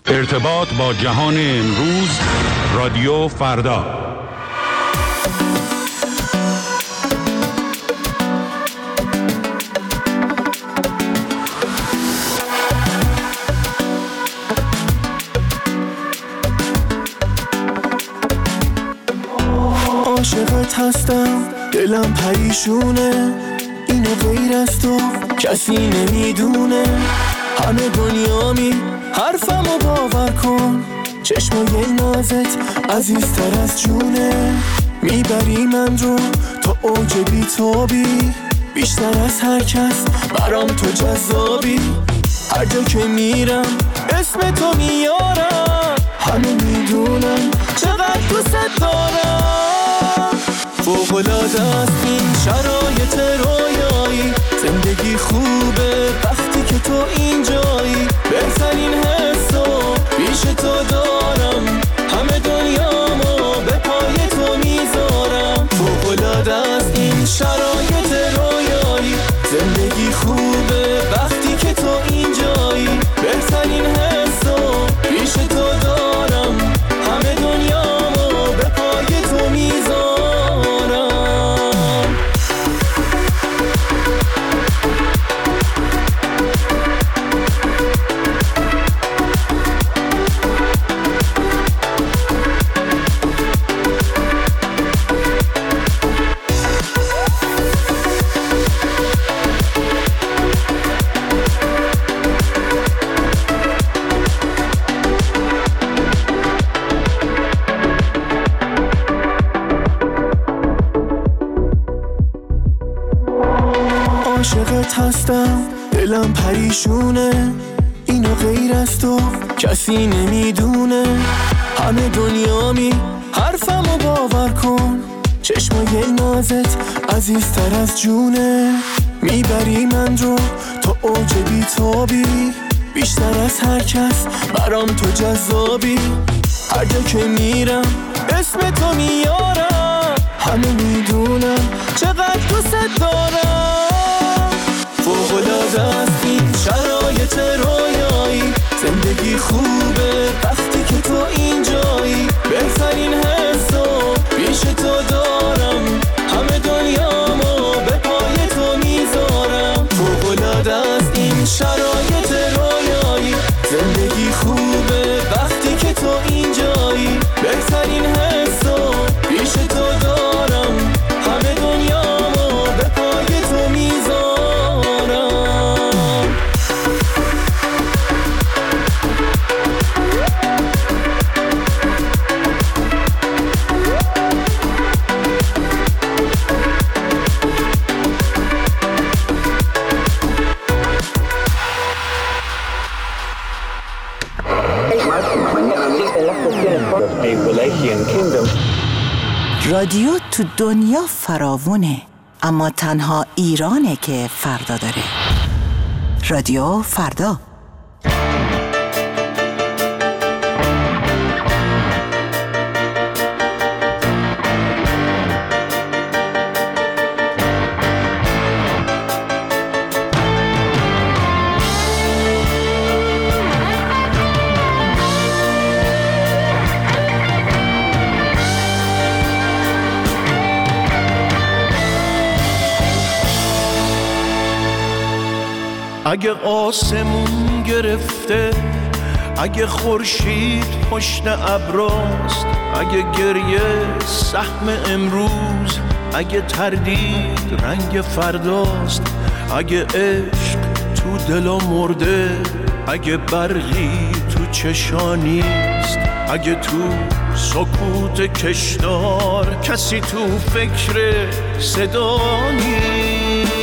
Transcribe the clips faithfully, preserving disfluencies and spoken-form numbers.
ارتباط با جهان امروز، رادیو فردا. عاشقت هستم، دلم پریشونه، اینو غیر از تو کسی نمیدونه. همه دنیامی حرفمو باور کن، چشمای نازت عزیزتر از جونه. میبری من رو تا اوج بی‌تابی، بیشتر از هر کس برام تو جذابی. هر جا که میرم اسم تو میارم، همه میدونم چقدر دوست دارم. فوق‌العاده است این شرایط رویایی، زندگی خوبه وقتی که تو اینجایی. بهترین حسو پیش تو دارم، همه دنیامو به پای تو میذارم. فوق‌العاده است این شرایط رویایی، زندگی خوبه وقتی که تو اینجایی. بهترین حسو پیش تو دارم، همه دنیامو به پای تو میذارم. عاشقت هستم، دلم پریشونه، اینو غیر از تو کسی نمیدونه. همه دنیامی حرفمو باور کن، چشمای نازت عزیزتر از جونه. میبری من رو تا اوج بی‌تابی، بیشتر از هر کس برام تو جذابی. هر جا که میرم اسم تو میارم، همه میدونم چقدر دوست دارم. فوق‌العاده است این شرایط رویایی، زندگی خوبه وقتی که تو اینجایی. بهترین حسو پیش تو دارم، همه دنیامو به پای تو میذارم. فوق‌العاده است این شرایط رویایی، زندگی خوبه وقتی که تو اینجایی. بهترین حسو پیش تو دارم، همه دنیامو به پای تو میذارم. رادیو تو دنیا فراوونه، اما تنها ایرانه که فردا داره. رادیو فردا. اگه آسمون گرفته، اگه خورشید پشت ابراست، اگه گریه سهم امروز، اگه تردید رنگ فرداست، اگه عشق تو دلا مرده، اگه برقی تو چشانیست، اگه تو سکوت کشدار کسی تو فکر صدا نیست.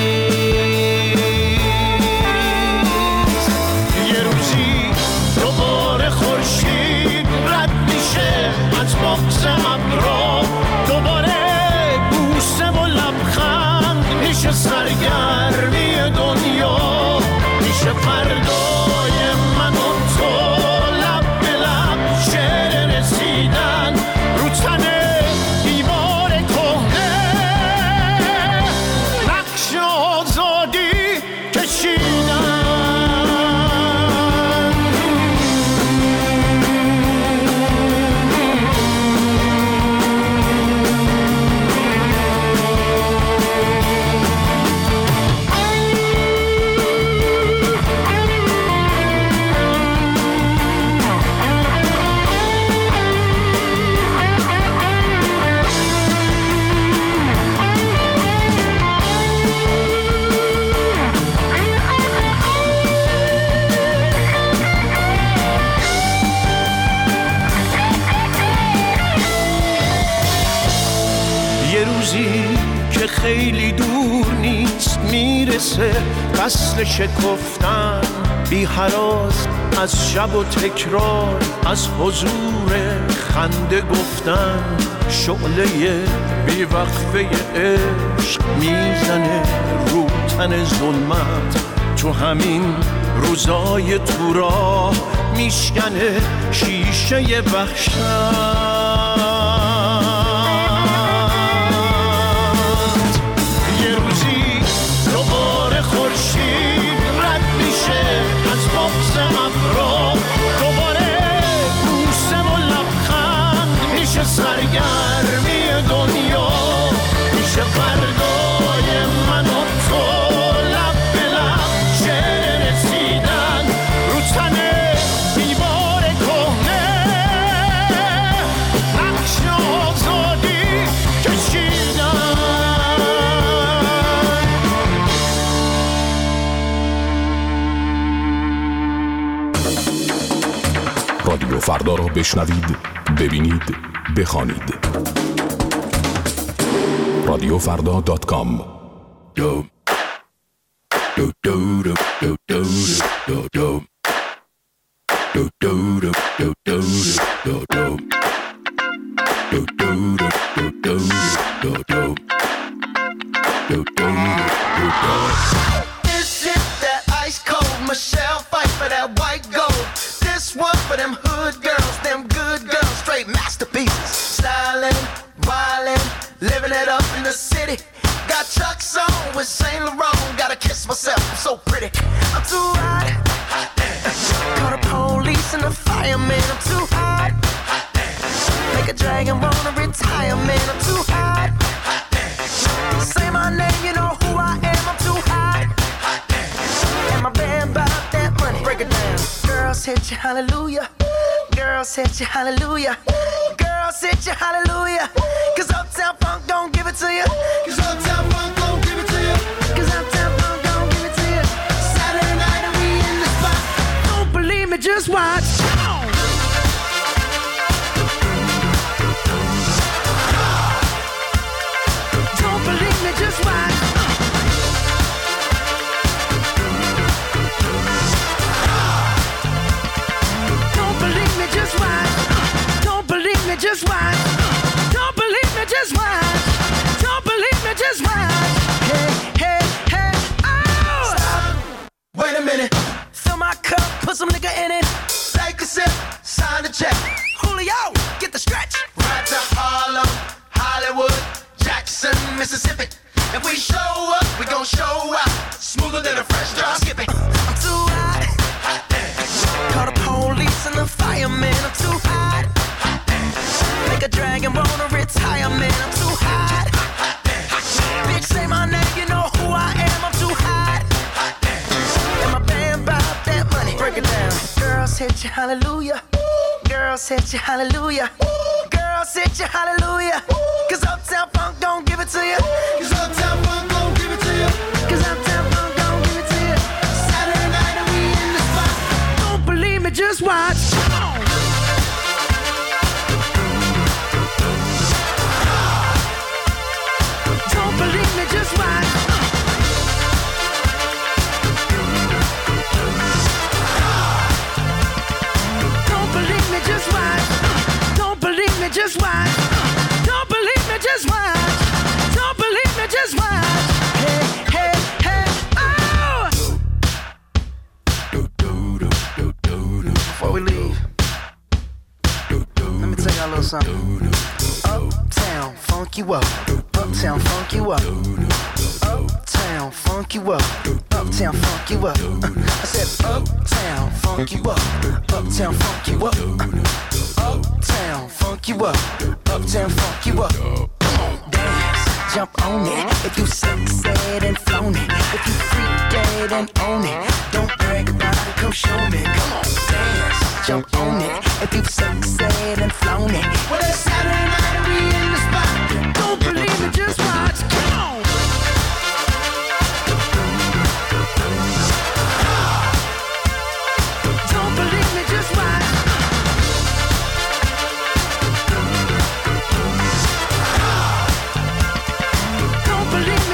یه روزی دوباره خورشید رد میشه از بغض ابرا، دوباره بوسه و لبخند میشه سرگرمی دنیا، میشه فردای من و تو لب به لب شعر رسیدن رو تن دیوار کهنه. خیلی دور نیست میرسه فصل شکفتن بی هراس از شب و تکرار از حضور خنده گفتن شعله بی وقفه عشق میزنه رو تن ظلمت تو همین روزای تو راه میشکنه شیشه وحشت یه روزی دوباره خورشید رد میشه از بغض ابرا دوباره بوسه و لبخند میشه سرگرمی دنیا میشه فردای من و تو لب به لب شعر رسیدن رو تن دیوار کهنه نقش آزادی کشیدن. رادیو فردا را بشنوید، ببینید، بخوانید. رادیو فردا دات کام. This shit that ice cold Michelle fight for that white gold. This one for them hood girls, them good girls, straight masterpieces. Styling, wildin', living it up in the city. Got Chuck's on with Saint Laurent. Gotta kiss myself, I'm so pretty. I'm too hot. Call the police and the fireman. I'm too hot. Make a dragon wanna retire, man. I'm too hot. Say my name, you know who I am. I'm too hot. And my band bought that money. Break it down. Girls hit you, hallelujah. Girls hit you, hallelujah. Girls hit you, hallelujah. Cause Uptown Funk don't give it to you. Cause Uptown Funk don't give it to you. Cause Uptown Funk don't give it to you. Saturday night and we in the spot. Don't believe me, just watch. Don't believe me, just watch. Don't believe me, just watch. Don't believe me, just watch. Don't believe me, just watch. Don't believe me, just watch. Hey, hey, hey, oh! Stop. Wait a minute. Fill my cup, put some nigga in it. Take a sip, sign the check. Julio, get the stretch. Right to Harlem, Hollywood, Jackson, Mississippi. If we show up, we gon' show out. Smoother than a fresh drop. Skip it. I'm too hot. Call the police and the fireman. I'm too hot. Make a dragon wanna retire, man. I'm too hot. Bitch, say my name, you know who I am. I'm too hot. And my band bought that money. Break it down. Girls hit you, hallelujah. Girls hit you, hallelujah. Girls hit you, hallelujah. Cause Uptown Funk don't give it to you. Cause Uptown Funk don't give it to you. Cause Uptown Funk don't give it to you. Saturday night and we in the spot. Don't believe me, just watch. Don't believe me, just watch. Don't believe me, just watch. Don't believe me, just watch. Don't believe me, just watch. Don't believe me, just watch. Hey, hey, hey, oh! Before we leave, let me tell y'all a little something. Uptown, funk you up. Uptown, funk you up. Uptown, funk you up. Uptown, funk you up. I said uptown, funk you up. Uptown, funk you up. Uptown, funk you up. Uptown, funk you up. Come on, dance, jump on it. If you succeed and flown it. If you freak dead and own it. Don't brag about it, come show me. Come on, dance, jump on it. If you succeed and flown it. Well, it's Saturday night and we in the spot. Don't believe it, just watch. Come on. Don't believe me, just watch. Don't believe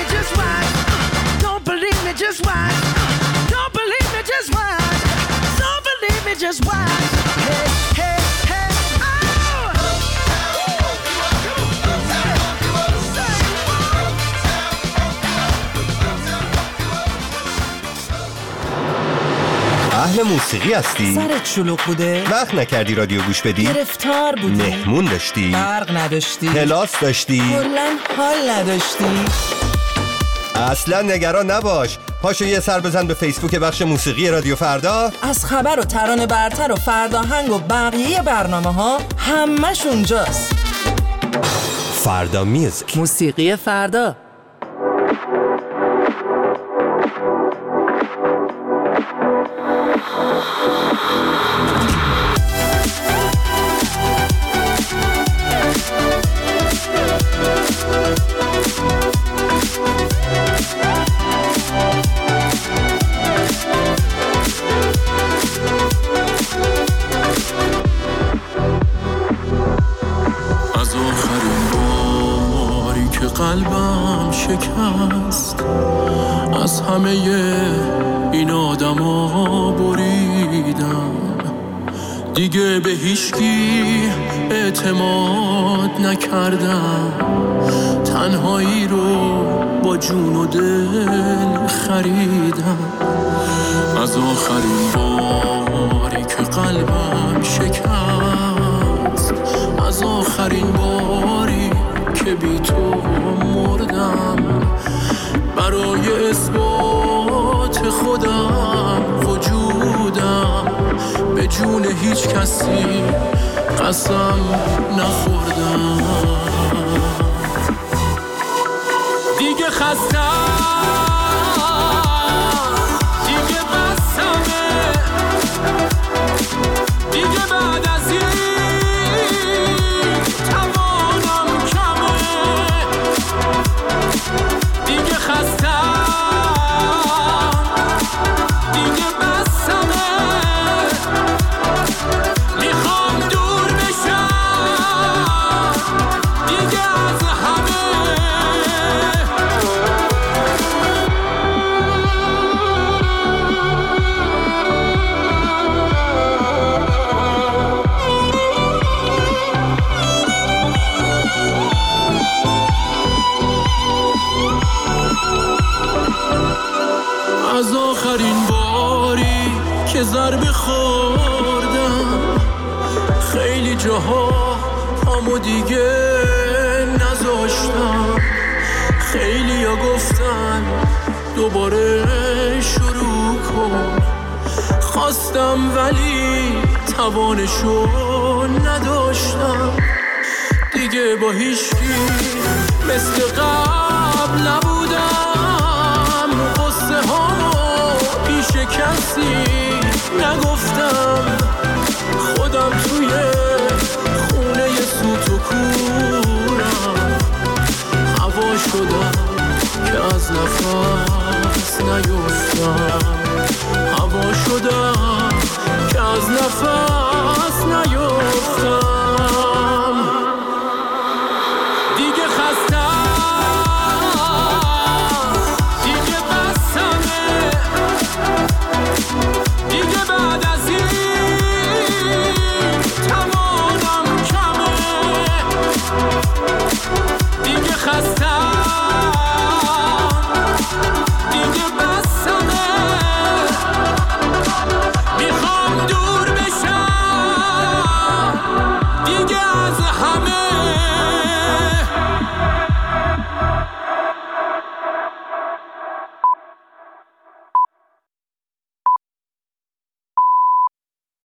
me, just watch. Hey, hey, hey, oh! اهل موسیقی هستی؟ سرت شلوغ بوده؟ وقت نکردی رادیو گوش بدی؟ گرفتار بودی؟ مهمون داشتی؟ برق نداشتی؟ کلاس داشتی؟ کلاً حال نداشتی؟ اصلا نگران نباش، پاشو یه سر بزن به فیسبوک بخش موسیقی رادیو فردا. از خبر و ترانه برتر و فرداهنگ و بقیه برنامه ها همش اونجاست. فردا میوزیک، موسیقی فردا. قلبم شکست، از همه این آدما بریدم، دیگه به هیچکی اعتماد نکردم، تنهایی رو با جون و دل خریدم. از آخرین باری که قلبم شکست، از آخرین باری که بی تو مردم، برای اثبات خودم وجودم به جون هیچ کسی قسم نخوردم. دیگه خستم، دیگه بسمه، دیگه بعد از این از آخرین باری که ضربه خوردم، خیلی جاها پامو دیگه نذاشتم، خیلی ها گفتن دوباره شروع کن، خواستم ولی توانشو نداشتم، دیگه با هیچکی مثل قبل نبودم، قصه هامو پیش کسی نگفتم، خودم توی خونه سوت و کورم، هوا شدم که از نفس نیفتم، هوا شدم که از نفس